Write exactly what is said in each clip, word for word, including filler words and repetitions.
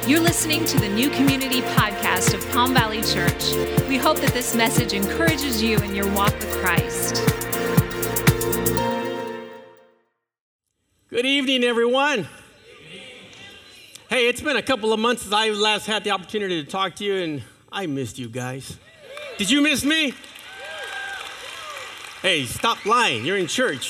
You're listening to the New Community Podcast of Palm Valley Church. We hope that this message encourages you in your walk with Christ. Good evening, everyone. Hey, it's been a couple of months since I last had the opportunity to talk to you, and I missed you guys. Did you miss me? Hey, stop lying. You're in church.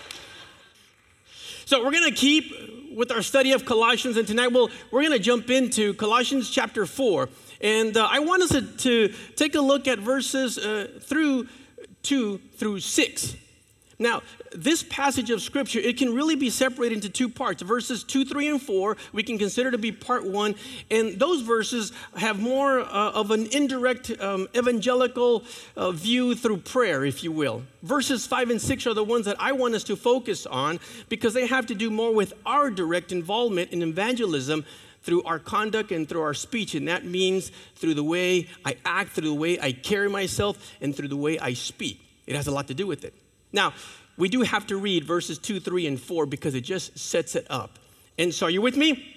So we're going to keep with our study of Colossians, and tonight we'll, we're going to jump into Colossians chapter four. And uh, I want us to, to take a look at verses uh, through two through six. Now, this passage of Scripture, it can really be separated into two parts. Verses two, three, and four, we can consider to be part one. And those verses have more uh, of an indirect um, evangelical uh, view through prayer, if you will. Verses five and six are the ones that I want us to focus on because they have to do more with our direct involvement in evangelism through our conduct and through our speech. And that means through the way I act, through the way I carry myself, and through the way I speak. It has a lot to do with it. Now, we do have to read verses two, three, and four because it just sets it up. And so are you with me?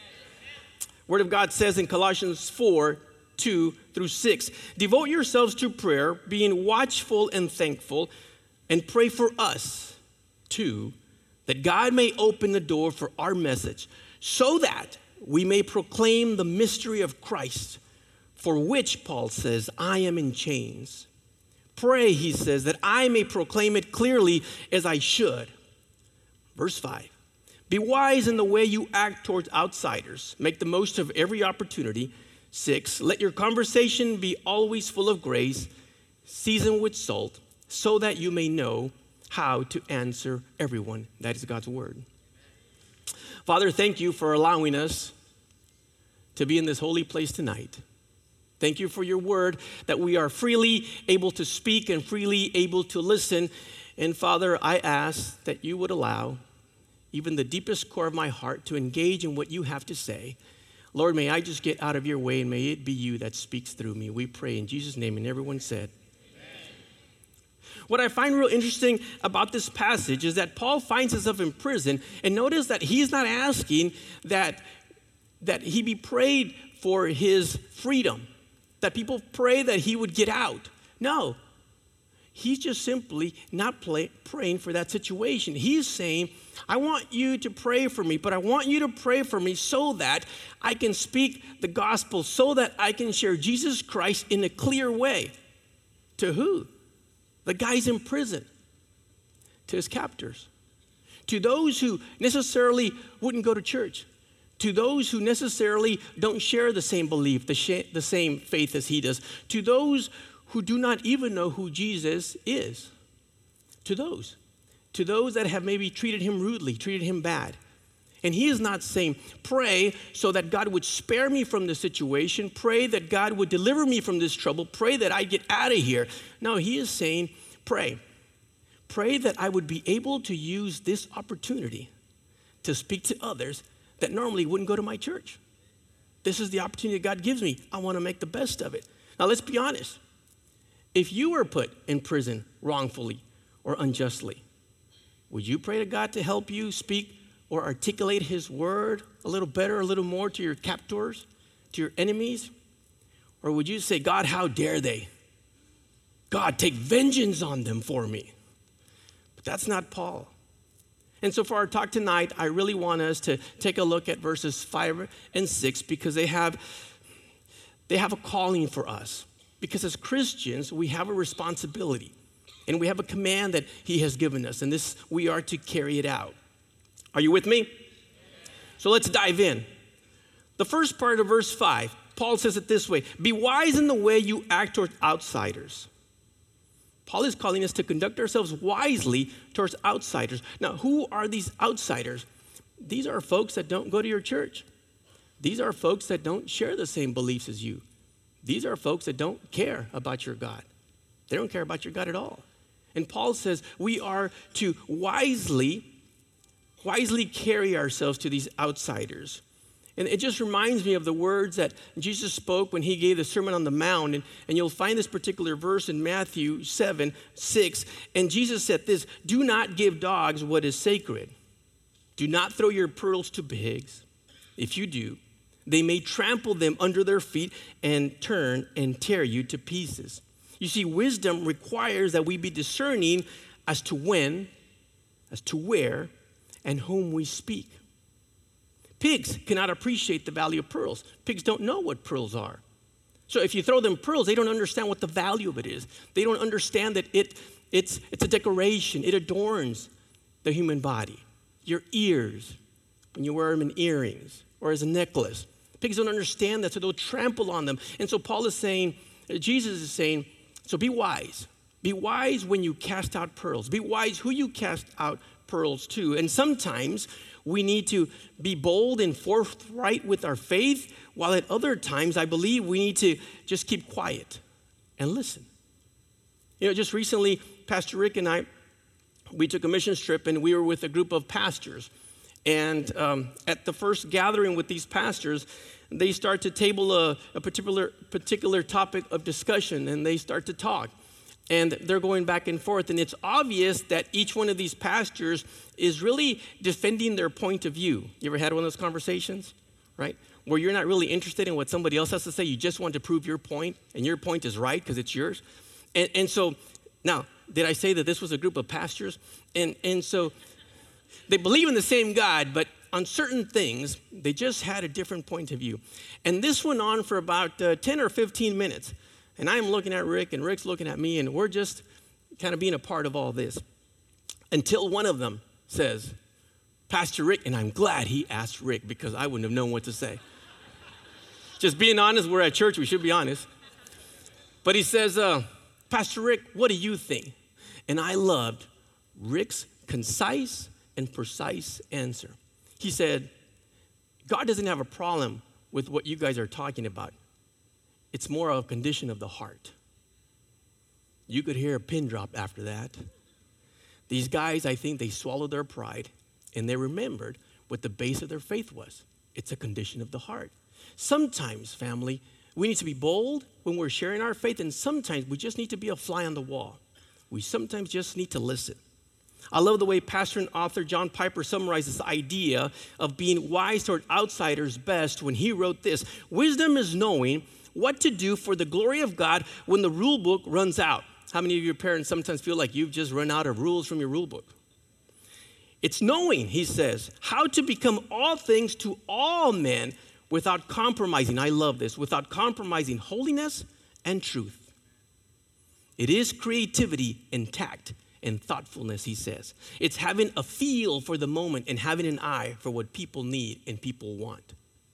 Word of God says in Colossians four, two through six, devote yourselves to prayer, being watchful and thankful, and pray for us, too, that God may open the door for our message, so that we may proclaim the mystery of Christ, for which, Paul says, I am in chains. Pray, he says, that I may proclaim it clearly as I should. Verse five, be wise in the way you act towards outsiders. Make the most of every opportunity. Six, let your conversation be always full of grace, seasoned with salt, so that you may know how to answer everyone. That is God's word. Father, thank you for allowing us to be in this holy place tonight. Thank you for your word that we are freely able to speak and freely able to listen. And Father, I ask that you would allow even the deepest core of my heart to engage in what you have to say. Lord, may I just get out of your way and may it be you that speaks through me. We pray in Jesus' name, and everyone said, amen. What I find real interesting about this passage is that Paul finds himself in prison, and notice that he's not asking that, that he be prayed for his freedom, that people pray that he would get out. No, he's just simply not play, praying for that situation. He's saying, I want you to pray for me, but I want you to pray for me so that I can speak the gospel, so that I can share Jesus Christ in a clear way. To who? The guys in prison. To his captors. To those who necessarily wouldn't go to church. To those who necessarily don't share the same belief, the, sh- the same faith as he does. To those who do not even know who Jesus is. To those. To those that have maybe treated him rudely, treated him bad. And he is not saying, pray so that God would spare me from this situation. Pray that God would deliver me from this trouble. Pray that I get out of here. No, he is saying, pray. Pray that I would be able to use this opportunity to speak to others that normally wouldn't go to my church. This is the opportunity God gives me. I want to make the best of it. Now, let's be honest. If you were put in prison wrongfully or unjustly, would you pray to God to help you speak or articulate his word a little better, a little more to your captors, to your enemies? Or would you say, God, how dare they? God, take vengeance on them for me. But that's not Paul. And so for our talk tonight, I really want us to take a look at verses five and six because they have, they have a calling for us. Because as Christians, we have a responsibility and we have a command that he has given us, and this we are to carry it out. Are you with me? So let's dive in. The first part of verse five, Paul says it this way, be wise in the way you act towards outsiders. Paul is calling us to conduct ourselves wisely towards outsiders. Now, who are these outsiders? These are folks that don't go to your church. These are folks that don't share the same beliefs as you. These are folks that don't care about your God. They don't care about your God at all. And Paul says we are to wisely, wisely carry ourselves to these outsiders. And it just reminds me of the words that Jesus spoke when he gave the Sermon on the Mount. And, and you'll find this particular verse in Matthew seven, six. And Jesus said this, do not give dogs what is sacred. Do not throw your pearls to pigs. If you do, They may trample them under their feet and turn and tear you to pieces. You see, wisdom requires that we be discerning as to when, as to where, and whom we speak. Pigs cannot appreciate the value of pearls. Pigs don't know what pearls are. So if you throw them pearls, they don't understand what the value of it is. They don't understand that it, it's, it's a decoration. It adorns the human body. Your ears, when you wear them in earrings or as a necklace. Pigs don't understand that, so they'll trample on them. And so Paul is saying, Jesus is saying, so be wise. Be wise when you cast out pearls. Be wise who you cast out pearls to. And sometimes we need to be bold and forthright with our faith, while at other times I believe we need to just keep quiet and listen. You know, just recently, Pastor Rick and I, we took a mission trip and we were with a group of pastors. And um, at the first gathering with these pastors, they start to table a, a particular particular topic of discussion, and they start to talk. And they're going back and forth, and it's obvious that each one of these pastors is really defending their point of view. You ever had one of those conversations, right? Where you're not really interested in what somebody else has to say. You just want to prove your point, and your point is right because it's yours. And, and so, now, did I say that this was a group of pastors? And, and so, they believe in the same God, but on certain things, they just had a different point of view. And this went on for about uh, ten or fifteen minutes. And I'm looking at Rick, and Rick's looking at me, and we're just kind of being a part of all this. Until one of them says, Pastor Rick, and I'm glad he asked Rick because I wouldn't have known what to say. Just being honest, we're at church, we should be honest. But he says, uh, Pastor Rick, what do you think? And I loved Rick's concise and precise answer. He said, God doesn't have a problem with what you guys are talking about. It's more of a condition of the heart. You could hear a pin drop after that. These guys, I think they swallowed their pride and they remembered what the base of their faith was. It's a condition of the heart. Sometimes, family, we need to be bold when we're sharing our faith, and sometimes we just need to be a fly on the wall. We sometimes just need to listen. I love the way pastor and author John Piper summarizes the idea of being wise toward outsiders best when he wrote this: wisdom is knowing what to do for the glory of God when the rule book runs out. How many of your parents sometimes feel like you've just run out of rules from your rule book? It's knowing, he says, how to become all things to all men without compromising. I love this. Without compromising holiness and truth. It is creativity and tact and thoughtfulness, he says. It's having a feel for the moment and having an eye for what people need and people want.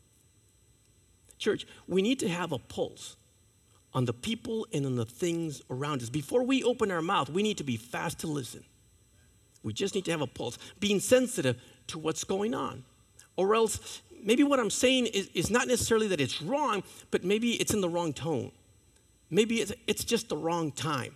Church, we need to have a pulse on the people and on the things around us. Before we open our mouth, we need to be fast to listen. We just need to have a pulse, being sensitive to what's going on. Or else, maybe what I'm saying is, is not necessarily that it's wrong, but maybe it's in the wrong tone. Maybe it's, it's just the wrong time.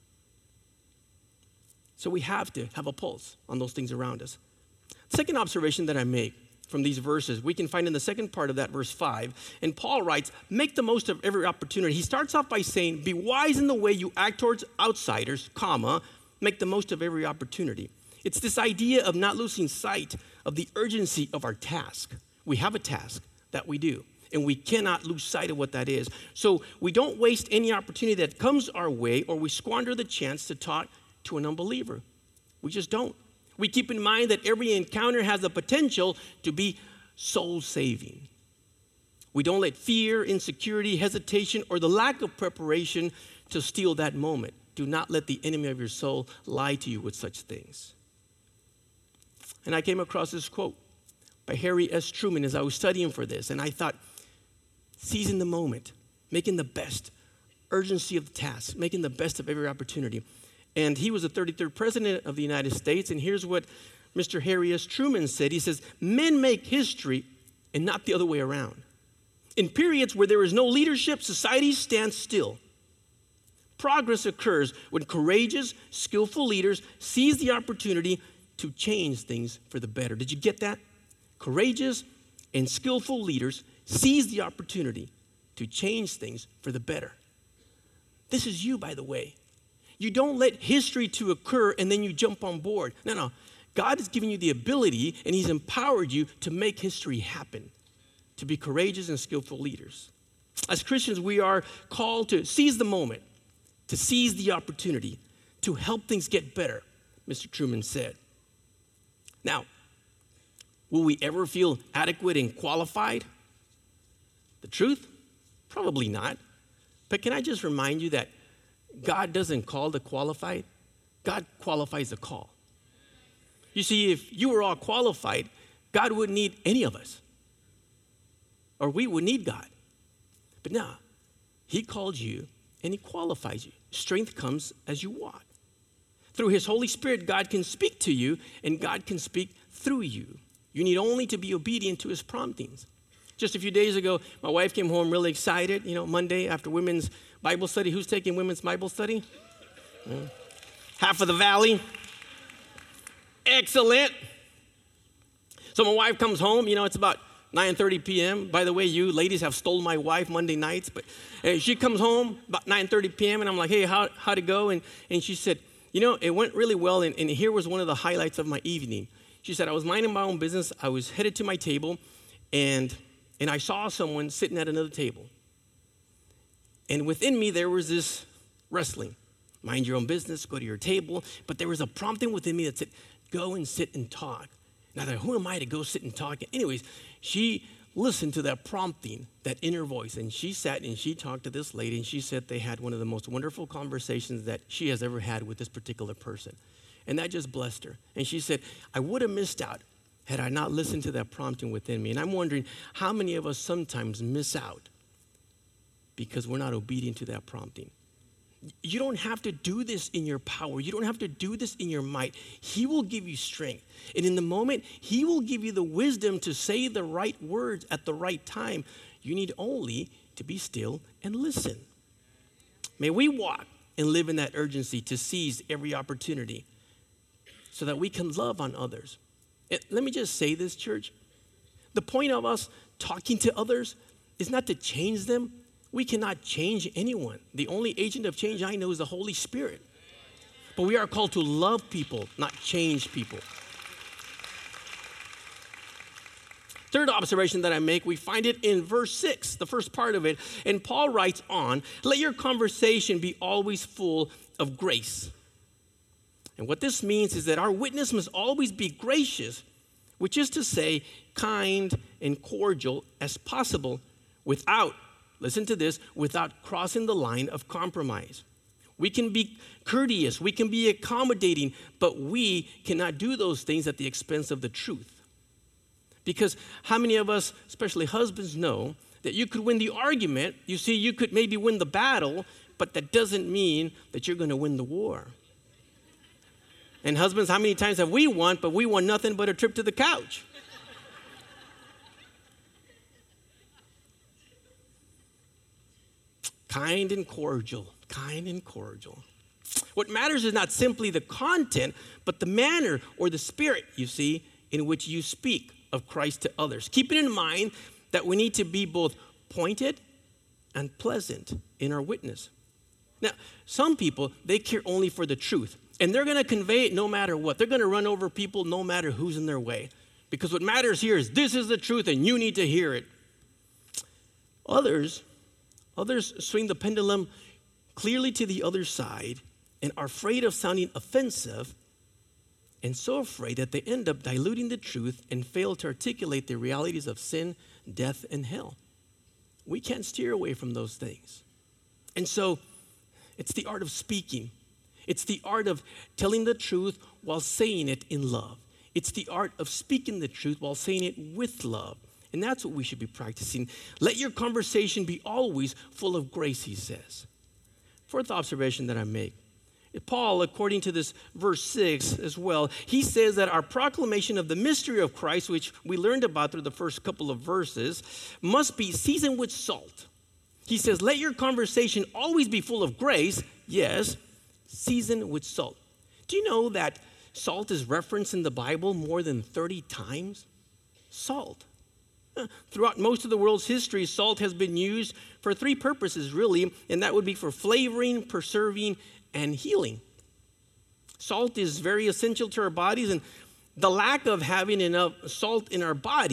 So we have to have a pulse on those things around us. Second observation that I make from these verses, we can find in the second part of that verse five. And Paul writes, make the most of every opportunity. He starts off by saying, be wise in the way you act towards outsiders, comma, make the most of every opportunity. It's this idea of not losing sight of the urgency of our task. We have a task that we do, and we cannot lose sight of what that is. So we don't waste any opportunity that comes our way, or we squander the chance to talk to an unbeliever. We just don't. We keep in mind that every encounter has the potential to be soul-saving. We don't let fear, insecurity, hesitation, or the lack of preparation to steal that moment. Do not let the enemy of your soul lie to you with such things. And I came across this quote by Harry S. Truman as I was studying for this, and I thought, seizing the moment, making the best, urgency of the task, making the best of every opportunity. And he was the thirty-third president of the United States, and here's what Mister Harry S. Truman said. He says, men make history and not the other way around. In periods where there is no leadership, society stands still. Progress occurs when courageous, skillful leaders seize the opportunity to change things for the better. Did you get that? Courageous and skillful leaders seize the opportunity to change things for the better. This is you, by the way. You don't let history to occur and then you jump on board. No, no. God has given you the ability and he's empowered you to make history happen, to be courageous and skillful leaders. As Christians, we are called to seize the moment, to seize the opportunity, to help things get better, Mister Truman said. Now, will we ever feel adequate and qualified? The truth? Probably not. But can I just remind you that God doesn't call the qualified, God qualifies the call. You see, if you were all qualified, God wouldn't need any of us. Or we would need God. But now, he called you and he qualifies you. Strength comes as you walk. Through his Holy Spirit, God can speak to you and God can speak through you. You need only to be obedient to his promptings. Just a few days ago, my wife came home really excited. You know, Monday after women's Bible study. Who's taking women's Bible study? Yeah. Half of the valley. Excellent. So my wife comes home. You know, it's about nine thirty p.m. By the way, you ladies have stolen my wife Monday nights. But uh, she comes home about nine thirty p.m. and I'm like, hey, how, how'd it go? And, and she said, you know, it went really well. And, and here was one of the highlights of my evening. She said, I was minding my own business. I was headed to my table and, and I saw someone sitting at another table. And within me, there was this wrestling. Mind your own business, go to your table. But there was a prompting within me that said, go and sit and talk. Now, who am I to go sit and talk? Anyways, she listened to that prompting, that inner voice, and she sat and she talked to this lady, and she said they had one of the most wonderful conversations that she has ever had with this particular person. And that just blessed her. And she said, I would have missed out had I not listened to that prompting within me. And I'm wondering how many of us sometimes miss out because we're not obedient to that prompting. You don't have to do this in your power. You don't have to do this in your might. He will give you strength. And in the moment, he will give you the wisdom to say the right words at the right time. You need only to be still and listen. May we walk and live in that urgency to seize every opportunity so that we can love on others. And let me just say this, church. The point of us talking to others is not to change them. We cannot change anyone. The only agent of change I know is the Holy Spirit. But we are called to love people, not change people. Third observation that I make, we find it in verse six, the first part of it. And Paul writes on, let your conversation be always full of grace. And what this means is that our witness must always be gracious, which is to say, kind and cordial as possible without Listen to this, without crossing the line of compromise. We can be courteous, we can be accommodating, but we cannot do those things at the expense of the truth. Because how many of us, especially husbands, know that you could win the argument? You see, you could maybe win the battle, but that doesn't mean that you're going to win the war. And husbands, how many times have we won, but we won nothing but a trip to the couch? Kind and cordial, kind and cordial. What matters is not simply the content, but the manner or the spirit, you see, in which you speak of Christ to others. Keeping in mind that we need to be both pointed and pleasant in our witness. Now, some people, they care only for the truth, and they're going to convey it no matter what. They're going to run over people no matter who's in their way, because what matters here is this is the truth, and you need to hear it. Others... Others swing the pendulum clearly to the other side and are afraid of sounding offensive and so afraid that they end up diluting the truth and fail to articulate the realities of sin, death, and hell. We can't steer away from those things. And so it's the art of speaking. It's the art of telling the truth while saying it in love. It's the art of speaking the truth while saying it with love. And that's what we should be practicing. Let your conversation be always full of grace, he says. Fourth observation that I make. Paul, according to this verse six as well, he says that our proclamation of the mystery of Christ, which we learned about through the first couple of verses, must be seasoned with salt. He says, let your conversation always be full of grace, yes, seasoned with salt. Do you know that salt is referenced in the Bible more than thirty times? Salt. Throughout most of the world's history, salt has been used for three purposes, really, and that would be for flavoring, preserving, and healing. Salt is very essential to our bodies, and the lack of having enough salt in our bodies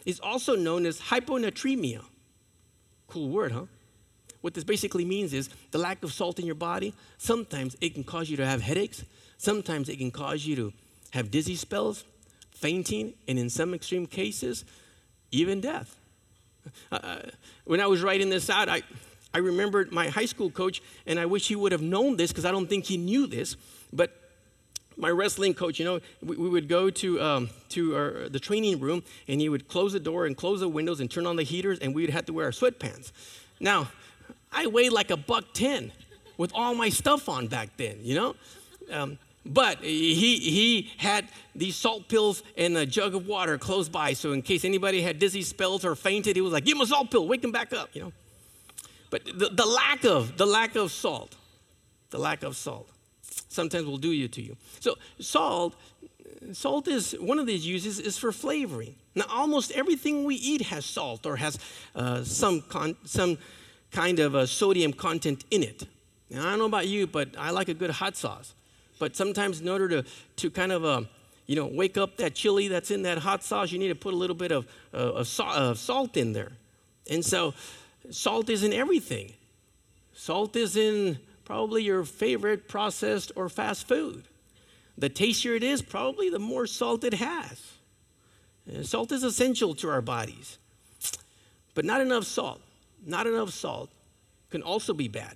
is also known as hyponatremia. Cool word, huh? What this basically means is the lack of salt in your body. Sometimes it can cause you to have headaches. Sometimes it can cause you to have dizzy spells, fainting, and in some extreme cases, even death. Uh, when I was writing this out, I, I remembered my high school coach, and I wish he would have known this because I don't think he knew this, but my wrestling coach, you know, we, we would go to um, to our, the training room, and he would close the door and close the windows and turn on the heaters, and we would have to wear our sweatpants. Now, I weighed like a buck ten with all my stuff on back then, you know? Um, but he he had these salt pills and a jug of water close by, so in case anybody had dizzy spells or fainted, he was like, give him a salt pill, wake him back up, you know? But the, the lack of, the lack of salt, the lack of salt, sometimes will do you to you. So salt, salt is, one of these uses is for flavoring. Now, almost everything we eat has salt or has uh, some con, some kind of a sodium content in it. Now, I don't know about you, but I like a good hot sauce. But sometimes in order to, to kind of, uh, you know, wake up that chili that's in that hot sauce, you need to put a little bit of, uh, of, salt, of salt in there. And so salt is in everything. Salt is in probably your favorite processed or fast food. The tastier it is, probably the more salt it has. And salt is essential to our bodies. But not enough salt, not enough salt can also be bad.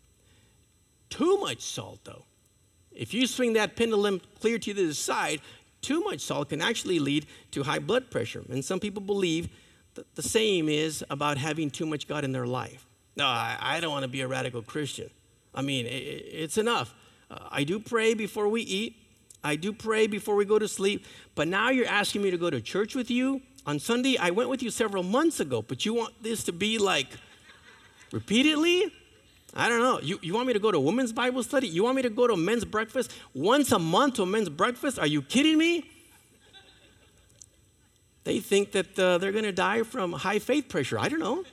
Too much salt, though. If you swing that pendulum clear to the side, too much salt can actually lead to high blood pressure. And some people believe that the same is about having too much God in their life. No, I, I don't want to be a radical Christian. I mean, it, it's enough. Uh, I do pray before we eat. I do pray before we go to sleep. But now you're asking me to go to church with you. On Sunday, I went with you several months ago, but you want this to be like repeatedly? I don't know. You, you want me to go to women's Bible study? You want me to go to men's breakfast once a month to a men's breakfast? Are you kidding me? They think that uh, they're going to die from high faith pressure. I don't know.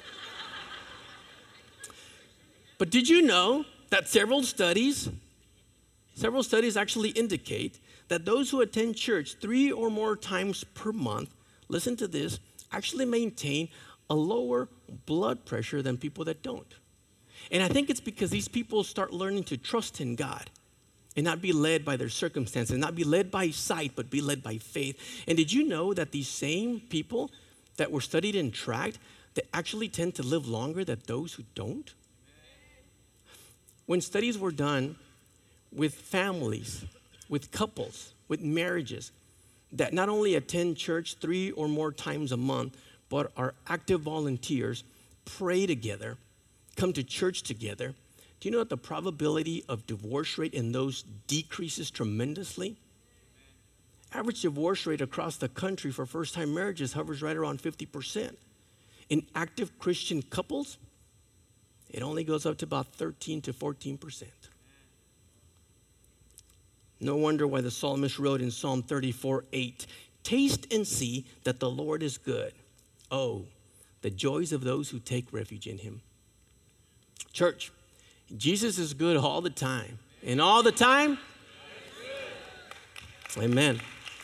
But did you know that several studies, several studies actually indicate that those who attend church three or more times per month, listen to this, actually maintain a lower blood pressure than people that don't. And I think it's because these people start learning to trust in God and not be led by their circumstances, not be led by sight, but be led by faith. And did you know that these same people that were studied and tracked, they actually tend to live longer than those who don't? When studies were done with families, with couples, with marriages that not only attend church three or more times a month, but are active volunteers, pray together, come to church together, do you know that the probability of divorce rate in those decreases tremendously? Average divorce rate across the country for first-time marriages hovers right around fifty percent. In active Christian couples, it only goes up to about thirteen to fourteen percent. No wonder why the psalmist wrote in Psalm thirty-four eight, taste and see that the Lord is good. Oh, the joys of those who take refuge in him. Church, Jesus is good all the time. And all the time, amen.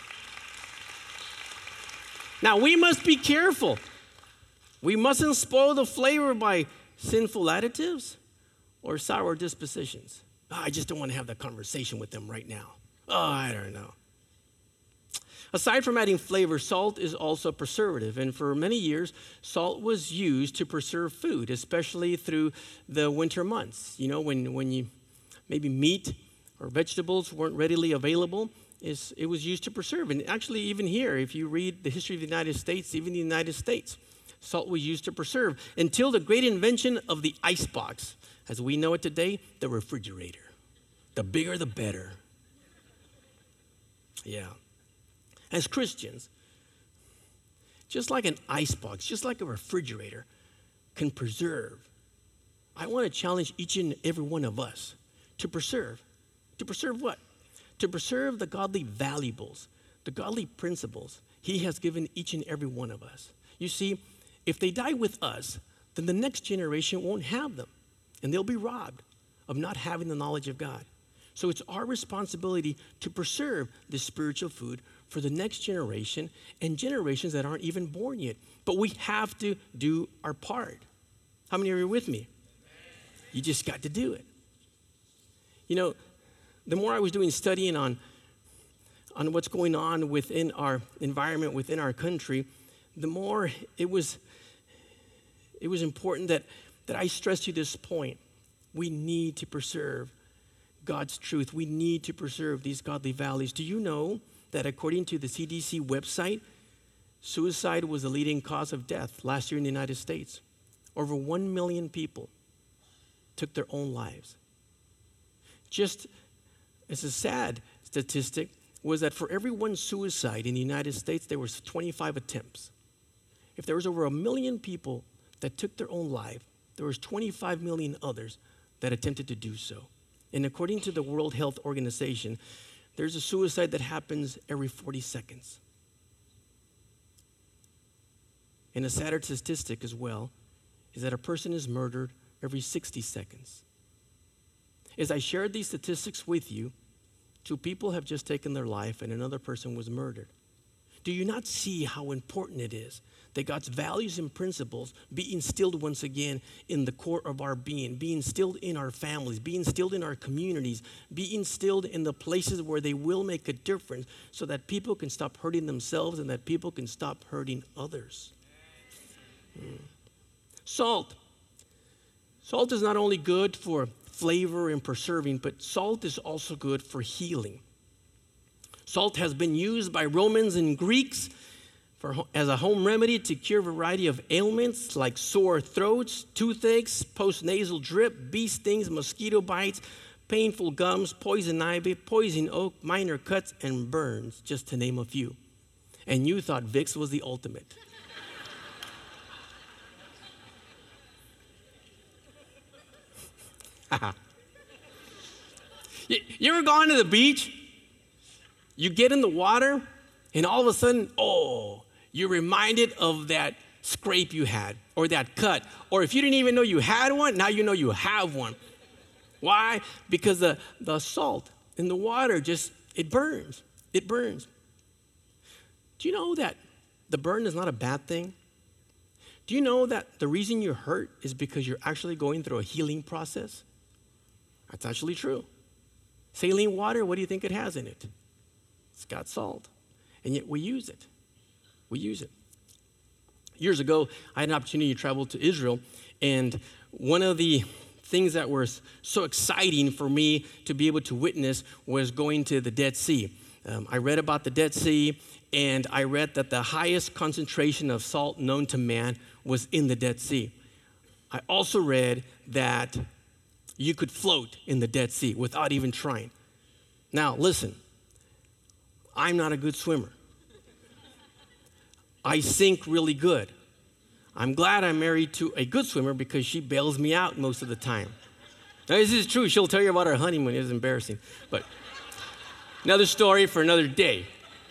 Now, we must be careful. We mustn't spoil the flavor by sinful additives or sour dispositions. Oh, I just don't want to have that conversation with them right now. Oh, I don't know. Aside from adding flavor, salt is also preservative. And for many years, salt was used to preserve food, especially through the winter months. You know, when, when you maybe meat or vegetables weren't readily available, is it was used to preserve. And actually, even here, if you read the history of the United States, even the United States, salt was used to preserve until the great invention of the icebox. As we know it today, the refrigerator. The bigger, the better. Yeah. As Christians, just like an icebox, just like a refrigerator can preserve, I want to challenge each and every one of us to preserve. To preserve what? To preserve the godly valuables, the godly principles he has given each and every one of us. You see, if they die with us, then the next generation won't have them, and they'll be robbed of not having the knowledge of God. So it's our responsibility to preserve this spiritual food for the next generation and generations that aren't even born yet. But we have to do our part. How many of you are with me? You just got to do it. You know, the more I was doing studying on, on what's going on within our environment, within our country, the more it was, it was important that, that I stress to this point. We need to preserve God's truth. We need to preserve these godly values. Do you know that according to the C D C website, suicide was the leading cause of death last year in the United States? Over one million people took their own lives. Just as a sad statistic was that for every one suicide in the United States, there was twenty-five attempts. If there was over a million people that took their own life, there was twenty-five million others that attempted to do so. And according to the World Health Organization, there's a suicide that happens every forty seconds. And a sadder statistic as well is that a person is murdered every sixty seconds. As I shared these statistics with you, two people have just taken their life and another person was murdered. Do you not see how important it is that God's values and principles be instilled once again in the core of our being, be instilled in our families, be instilled in our communities, be instilled in the places where they will make a difference so that people can stop hurting themselves and that people can stop hurting others? Mm. Salt. Salt is not only good for flavor and preserving, but salt is also good for healing. Salt has been used by Romans and Greeks for, as a home remedy to cure a variety of ailments like sore throats, toothaches, postnasal drip, bee stings, mosquito bites, painful gums, poison ivy, poison oak, minor cuts, and burns, just to name a few. And you thought Vicks was the ultimate. you, you ever gone to the beach? You get in the water, and all of a sudden, oh, you're reminded of that scrape you had, or that cut. Or if you didn't even know you had one, now you know you have one. Why? Because the, the salt in the water just, it burns. It burns. Do you know that the burn is not a bad thing? Do you know that the reason you're hurt is because you're actually going through a healing process? That's actually true. Saline water, what do you think it has in it? It's got salt. And yet we use it. We use it. Years ago, I had an opportunity to travel to Israel, and one of the things that were so exciting for me to be able to witness was going to the Dead Sea. Um, I read about the Dead Sea, and I read that the highest concentration of salt known to man was in the Dead Sea. I also read that you could float in the Dead Sea without even trying. Now, listen, I'm not a good swimmer. I sink really good. I'm glad I'm married to a good swimmer because she bails me out most of the time. Now, this is true. She'll tell you about her honeymoon. It was embarrassing. But another story for another day.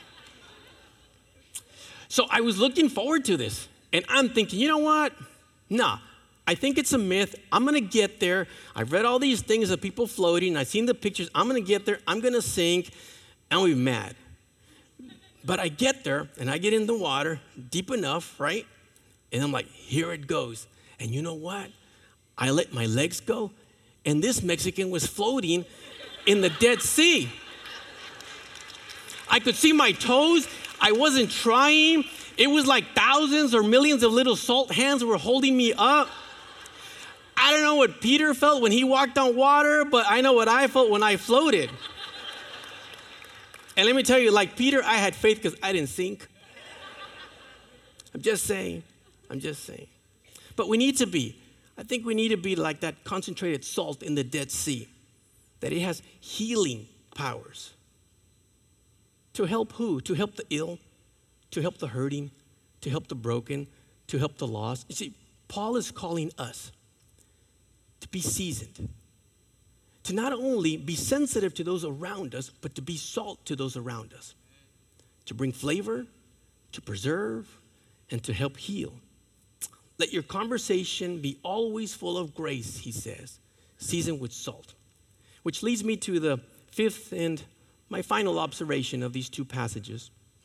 So I was looking forward to this. And I'm thinking, you know what? Nah, I think it's a myth. I'm going to get there. I've read all these things of people floating. I've seen the pictures. I'm going to get there. I'm going to sink. And I'll be mad. But I get there, and I get in the water deep enough, right? And I'm like, here it goes. And you know what? I let my legs go, and this Mexican was floating in the Dead Sea. I could see my toes. I wasn't trying. It was like thousands or millions of little salt hands were holding me up. I don't know what Peter felt when he walked on water, but I know what I felt when I floated. And let me tell you, like Peter, I had faith because I didn't sink. I'm just saying. I'm just saying. But we need to be. I think we need to be like that concentrated salt in the Dead Sea. That it has healing powers. To help who? To help the ill. To help the hurting. To help the broken. To help the lost. You see, Paul is calling us to be seasoned. To not only be sensitive to those around us, but to be salt to those around us. To bring flavor, to preserve, and to help heal. Let your conversation be always full of grace, he says, seasoned with salt. Which leads me to the fifth and my final observation of these two passages.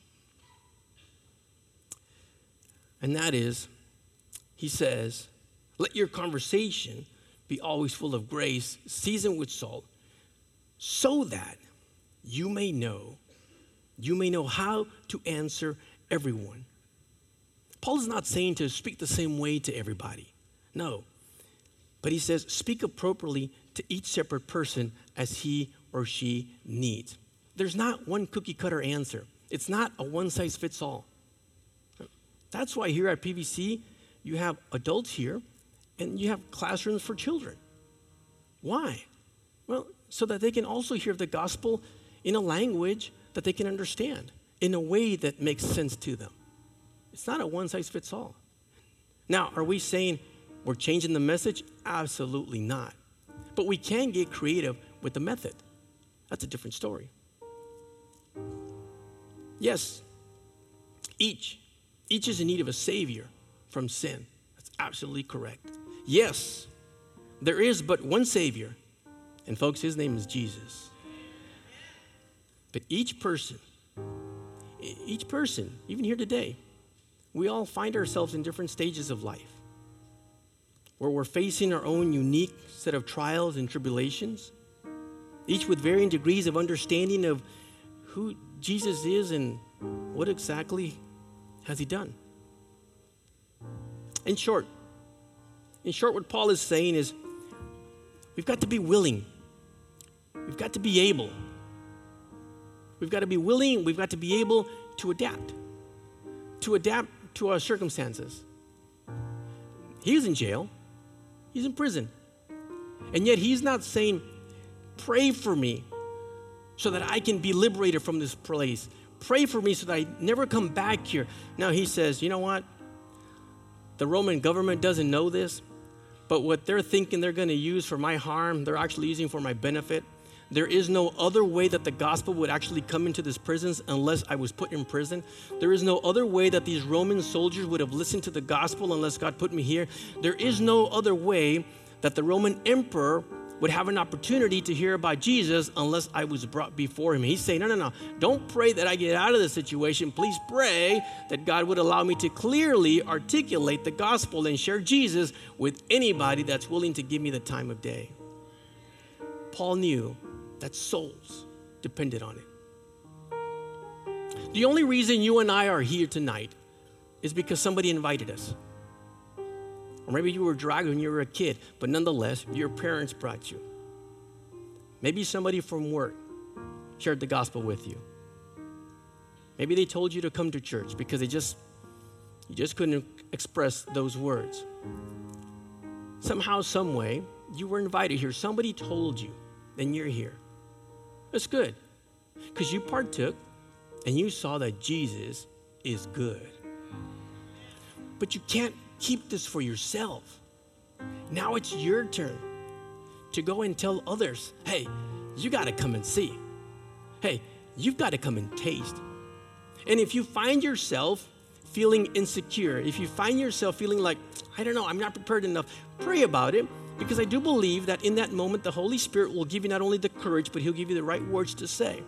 And that is, he says, let your conversation be always full of grace, seasoned with salt, so that you may know, you may know how to answer everyone. Paul is not saying to speak the same way to everybody. No. But he says, speak appropriately to each separate person as he or she needs. There's not one cookie cutter answer. It's not a one size fits all. That's why here at P V C, you have adults here and you have classrooms for children. Why? Well, so that they can also hear the gospel in a language that they can understand, in a way that makes sense to them. It's not a one size fits all. Now, are we saying we're changing the message? Absolutely not. But we can get creative with the method. That's a different story. Yes, each, each is in need of a savior from sin. That's absolutely correct. Yes, there is but one savior. And folks, his name is Jesus. But each person, each person, even here today, we all find ourselves in different stages of life where we're facing our own unique set of trials and tribulations, each with varying degrees of understanding of who Jesus is and what exactly has he done. In short, in short, what Paul is saying is we've got to be willing. We've got to be able. We've got to be willing. We've got to be able to adapt, to adapt to our circumstances. He's in jail. He's in prison. And yet he's not saying, pray for me so that I can be liberated from this place. Pray for me so that I never come back here. Now he says, you know what? The Roman government doesn't know this, but what they're thinking they're going to use for my harm, they're actually using for my benefit. There is no other way that the gospel would actually come into these prisons unless I was put in prison. There is no other way that these Roman soldiers would have listened to the gospel unless God put me here. There is no other way that the Roman emperor would have an opportunity to hear about Jesus unless I was brought before him. He's saying, no, no, no, don't pray that I get out of this situation. Please pray that God would allow me to clearly articulate the gospel and share Jesus with anybody that's willing to give me the time of day. Paul knew that souls depended on it. The only reason you and I are here tonight is because somebody invited us. Or maybe you were dragged when you were a kid, but nonetheless, your parents brought you. Maybe somebody from work shared the gospel with you. Maybe they told you to come to church because they just, you just couldn't express those words. Somehow, some way, you were invited here. Somebody told you, and you're here. That's good, because you partook and you saw that Jesus is good. But you can't keep this for yourself. Now it's your turn to go and tell others, hey, you got to come and see. Hey, you've got to come and taste. And if you find yourself feeling insecure, if you find yourself feeling like, I don't know, I'm not prepared enough, pray about it, because I do believe that in that moment, the Holy Spirit will give you not only the courage, but he'll give you the right words to say.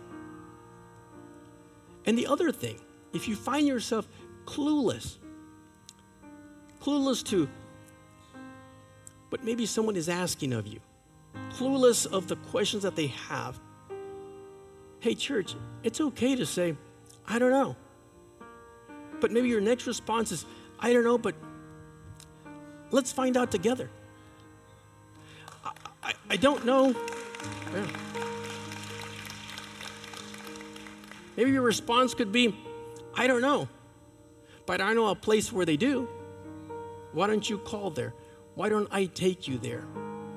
And the other thing, if you find yourself clueless, clueless to what maybe someone is asking of you, clueless of the questions that they have, hey, church, it's okay to say, I don't know. But maybe your next response is, I don't know, but let's find out together. I, I, I don't know. Yeah. Maybe your response could be, I don't know, but I know a place where they do. Why don't you call there? Why don't I take you there?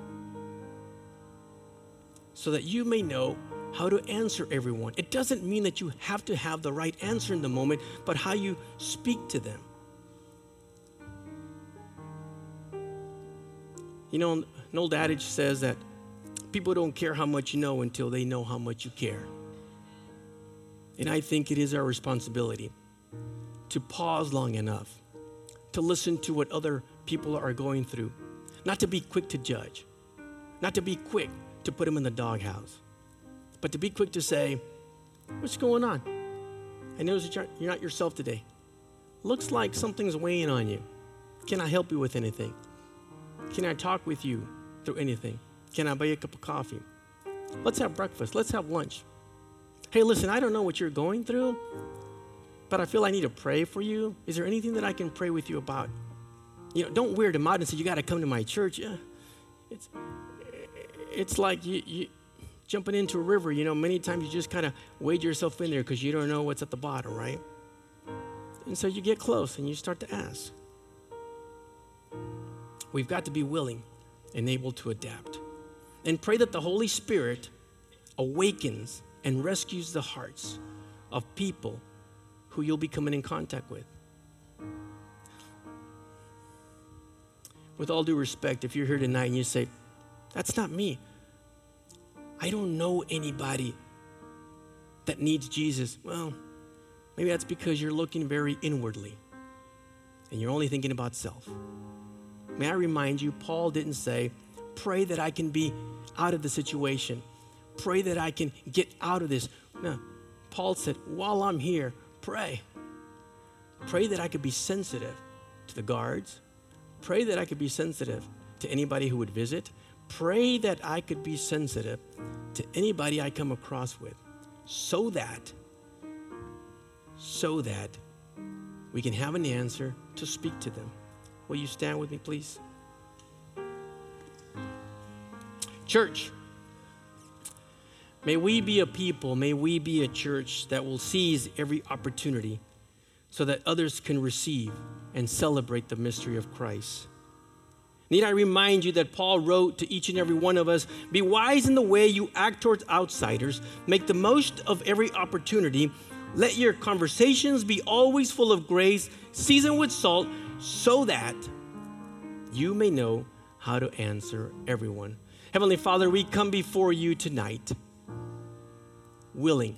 So that you may know how to answer everyone. It doesn't mean that you have to have the right answer in the moment, but how you speak to them. You know, an old adage says that people don't care how much you know until they know how much you care. And I think it is our responsibility to pause long enough to listen to what other people are going through, not to be quick to judge, not to be quick to put them in the doghouse, but to be quick to say, what's going on? I notice that you're not yourself today. looks like something's weighing on you. Can I help you with anything? Can I talk with you through anything? Can I buy you a cup of coffee? Let's have breakfast. Let's have lunch. Hey, listen, I don't know what you're going through, but I feel I need to pray for you. Is there anything that I can pray with you about? You know, don't weird them out and say, you got to come to my church. Yeah. It's, it's like you, you jumping into a river. You know, many times you just kind of wade yourself in there because you don't know what's at the bottom, right? And so you get close and you start to ask. We've got to be willing and able to adapt. And pray that the Holy Spirit awakens and rescues the hearts of people who you'll be coming in contact with. With all due respect, if you're here tonight and you say, that's not me. I don't know anybody that needs Jesus. Well, maybe that's because you're looking very inwardly and you're only thinking about self. May I remind you, Paul didn't say, pray that I can be out of the situation. Pray that I can get out of this. No, Paul said, while I'm here, pray. Pray that I could be sensitive to the guards. Pray that I could be sensitive to anybody who would visit. Pray that I could be sensitive to anybody I come across with so that, so that we can have an answer to speak to them. Will you stand with me, please? Church, may we be a people, may we be a church that will seize every opportunity so that others can receive and celebrate the mystery of Christ. Need I remind you that Paul wrote to each and every one of us, be wise in the way you act towards outsiders, make the most of every opportunity, let your conversations be always full of grace, seasoned with salt, so that you may know how to answer everyone. Heavenly Father, we come before you tonight, willing.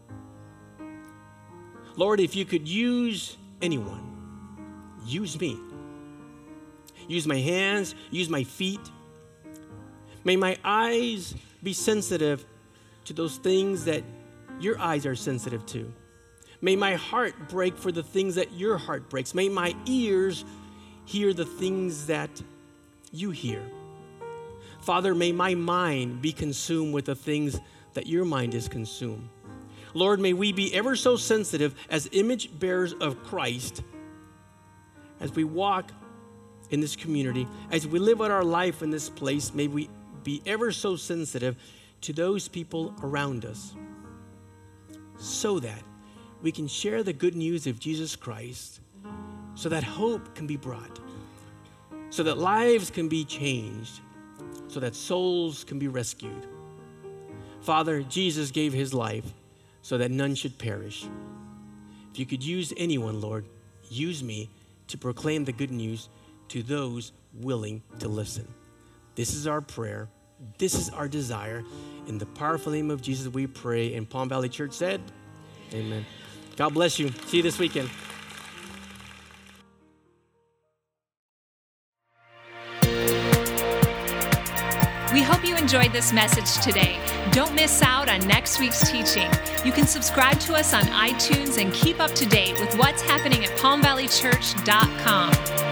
Lord, if you could use anyone, use me. Use my hands, use my feet. May my eyes be sensitive to those things that your eyes are sensitive to. May my heart break for the things that your heart breaks. May my ears hear the things that you hear. Father, may my mind be consumed with the things that your mind is consumed. Lord, may we be ever so sensitive as image bearers of Christ as we walk in this community, as we live out our life in this place. May we be ever so sensitive to those people around us so that we can share the good news of Jesus Christ, so that hope can be brought, so that lives can be changed, so that souls can be rescued. Father, Jesus gave his life so that none should perish. If you could use anyone, Lord, use me to proclaim the good news to those willing to listen. This is our prayer. This is our desire. In the powerful name of Jesus, we pray. And Palm Valley Church said, amen. God bless you. See you this weekend. We hope you enjoyed this message today. Don't miss out on next week's teaching. You can subscribe to us on iTunes and keep up to date with what's happening at palm valley church dot com.